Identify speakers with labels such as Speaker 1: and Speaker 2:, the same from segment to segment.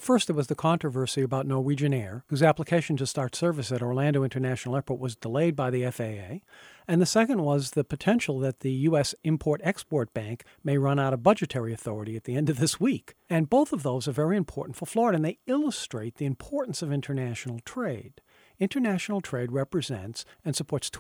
Speaker 1: First, there was the controversy about Norwegian Air, whose application to start service at Orlando International Airport was delayed by the FAA. And the second was the potential that the U.S. Import-Export Bank may run out of budgetary authority at the end of this week. And both of those are very important for Florida, and they illustrate the importance of international trade. International trade represents and supports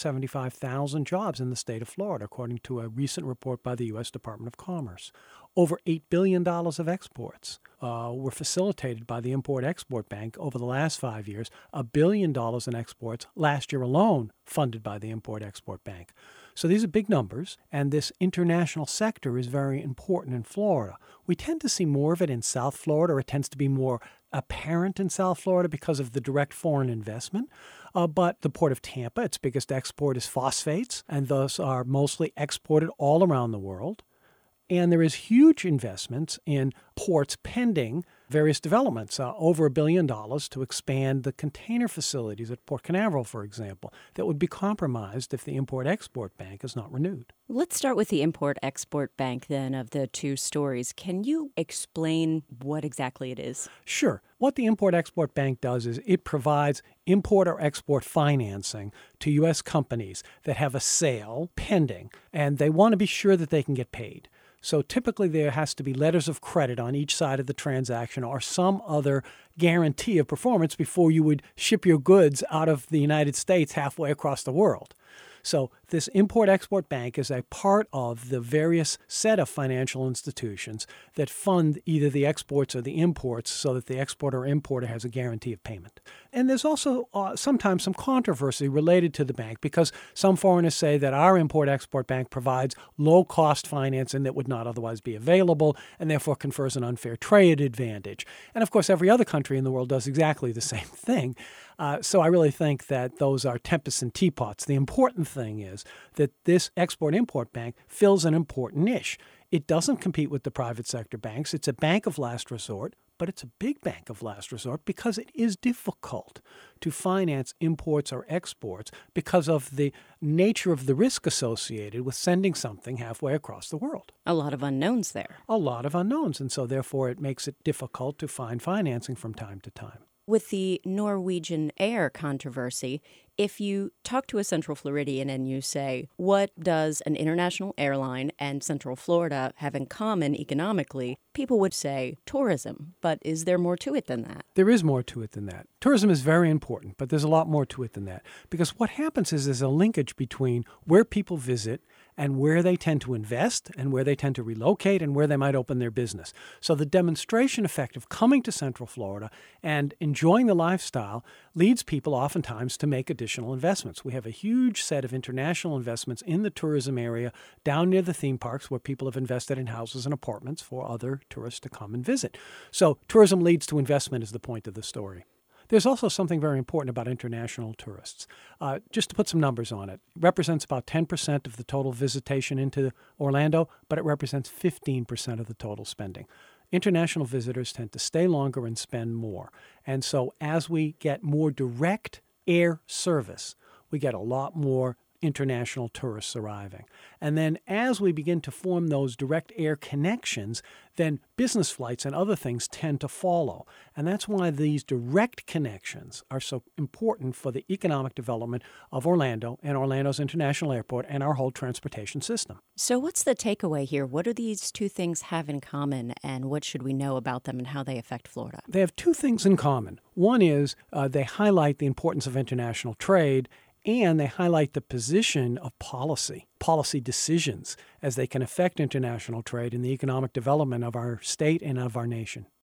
Speaker 1: 275,000 jobs in the state of Florida, according to a recent report by the U.S. Department of Commerce. Over $8 billion of exports were facilitated by the Import-Export Bank over the last 5 years, $1 billion in exports last year alone funded by the Import-Export Bank. So these are big numbers, and this international sector is very important in Florida. We tend to see more of it in South Florida, or it tends to be more apparent in South Florida because of the direct foreign investment. But the Port of Tampa, its biggest export is phosphates, and those are mostly exported all around the world. And there is huge investments in ports pending various developments, over $1 billion to expand the container facilities at Port Canaveral, for example, that would be compromised if the Import-Export Bank is not renewed.
Speaker 2: Let's start with the Import-Export Bank, then, of the two stories. Can you explain what exactly it is?
Speaker 1: Sure. What the Import-Export Bank does is it provides import or export financing to U.S. companies that have a sale pending, and they want to be sure that they can get paid. So typically there has to be letters of credit on each side of the transaction or some other guarantee of performance before you would ship your goods out of the United States halfway across the world. So this Import-Export Bank is a part of the various set of financial institutions that fund either the exports or the imports so that the exporter or importer has a guarantee of payment. And there's also sometimes some controversy related to the bank because some foreigners say that our Import-Export Bank provides low-cost financing that would not otherwise be available and therefore confers an unfair trade advantage. And of course, every other country in the world does exactly the same thing. So I really think that those are tempests and teapots. The important thing is that this Export-Import Bank fills an important niche. It doesn't compete with the private sector banks. It's a bank of last resort, but it's a big bank of last resort because it is difficult to finance imports or exports because of the nature of the risk associated with sending something halfway across the world.
Speaker 2: A lot of unknowns there.
Speaker 1: A lot of unknowns, and so therefore it makes it difficult to find financing from time to time.
Speaker 2: With the Norwegian Air controversy, if you talk to a Central Floridian and you say, what does an international airline and Central Florida have in common economically, people would say tourism. But is there more to it than that?
Speaker 1: There is more to it than that. Tourism is very important, but there's a lot more to it than that. Because what happens is there's a linkage between where people visit and where they tend to invest and where they tend to relocate and where they might open their business. So the demonstration effect of coming to Central Florida and enjoying the lifestyle leads people oftentimes to make additional investments. We have a huge set of international investments in the tourism area down near the theme parks where people have invested in houses and apartments for other tourists to come and visit. So tourism leads to investment is the point of the story. There's also something very important about international tourists. Just to put some numbers on it, it represents about 10% of the total visitation into Orlando, but it represents 15% of the total spending. International visitors tend to stay longer and spend more. And so as we get more direct air service, we get a lot more international tourists arriving. And then as we begin to form those direct air connections, then business flights and other things tend to follow. And that's why these direct connections are so important for the economic development of Orlando and Orlando's International Airport and our whole transportation system.
Speaker 2: So what's the takeaway here? What do these two things have in common, and what should we know about them and how they affect Florida?
Speaker 1: They have two things in common. One is they highlight the importance of international trade, and they highlight the position of policy decisions as they can affect international trade and the economic development of our state and of our nation.